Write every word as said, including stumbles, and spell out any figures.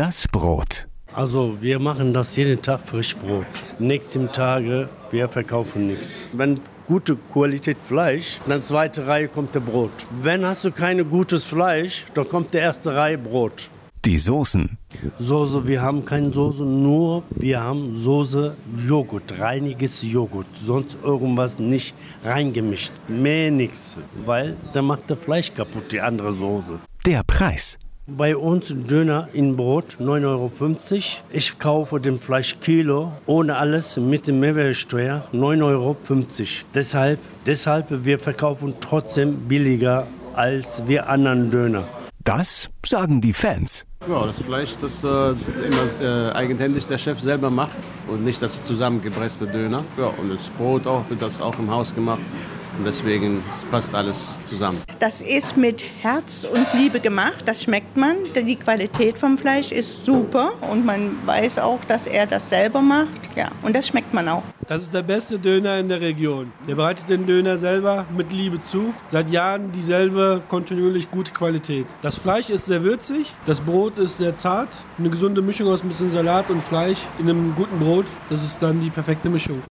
Das Brot. Also wir machen das jeden Tag Frischbrot. Nächsten Tage, wir verkaufen nichts. Wenn gute Qualität Fleisch, dann zweite Reihe kommt der Brot. Wenn hast du keine gutes Fleisch, dann kommt der erste Reihe Brot. Die Soßen. Soße, wir haben keine Soße, nur wir haben Soße Joghurt, reiniges Joghurt, sonst irgendwas nicht reingemischt. Mehr nichts, weil dann macht der Fleisch kaputt, die andere Soße. Der Preis. Bei uns Döner in Brot neun Euro fünfzig. Ich kaufe den Fleisch Kilo ohne alles mit der Mehrwertsteuer neun Euro fünfzig. Deshalb, deshalb wir verkaufen trotzdem billiger als wir anderen Döner. Das sagen die Fans. Ja, das Fleisch, das äh, immer äh, eigenhändig der Chef selber macht und nicht das zusammengepresste Döner. Ja, und das Brot auch, wird das auch im Haus gemacht. Und deswegen passt alles zusammen. Das ist mit Herz und Liebe gemacht, das schmeckt man. Denn die Qualität vom Fleisch ist super und man weiß auch, dass er das selber macht. Ja, und das schmeckt man auch. Das ist der beste Döner in der Region. Der bereitet den Döner selber mit Liebe zu. Seit Jahren dieselbe kontinuierlich gute Qualität. Das Fleisch ist sehr würzig, das Brot ist sehr zart. Eine gesunde Mischung aus ein bisschen Salat und Fleisch in einem guten Brot, das ist dann die perfekte Mischung.